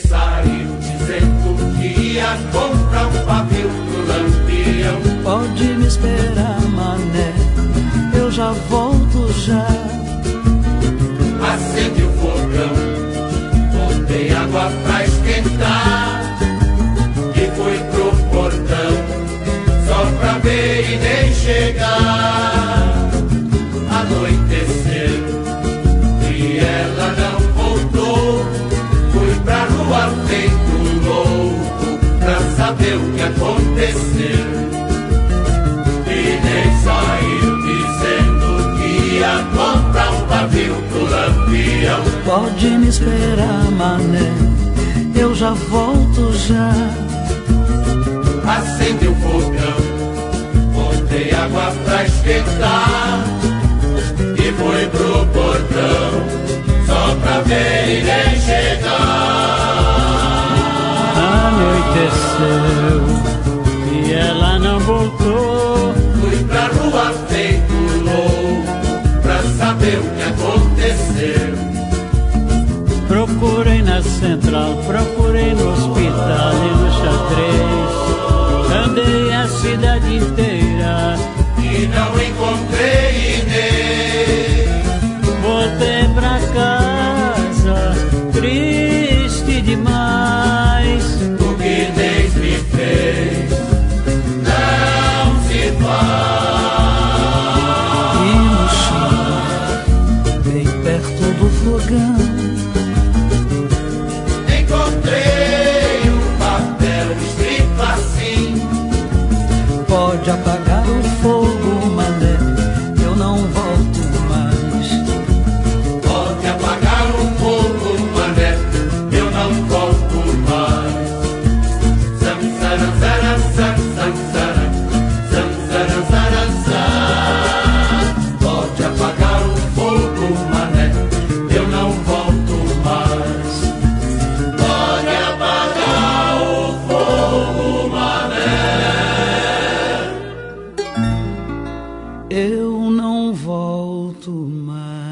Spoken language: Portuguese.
saiu dizendo que ia comprar um pavio pro Lampião. Pode me esperar, mané, eu já volto já. Acende o fogão, botei água pra esquentar e fui pro portão só pra ver e nem chegar. Anoiteceu e ela não voltou. Fui pra rua feito louco pra saber o que aconteceu. E nem saiu dizendo que ia comprar um pavio pro Lampião. Pode me esperar, mané, eu já volto já. Acende o fogão, botei água pra esquentar e fui pro portão só pra ver e nem chegar. Anoiteceu e ela não voltou. Fui pra rua feito louco pra saber o que aconteceu. Procurei na central, procurei no hospital e no xadrez. Andei a cidade inteira E não encontrei Inês. voltei pra casa, triste demais. O que Inês me fez não se faz. E no chão, bem perto do fogão, Encontrei um papel escrito assim: pode apagar o fogo, mané, eu não volto mais. pode apagar o fogo, mané, eu não volto mais. Samsaram, saram, sam, samsaram, samsaram, saram, sam. Pode apagar o fogo, mané, eu não volto mais. Pode apagar o fogo, mané. Eu não volto mais.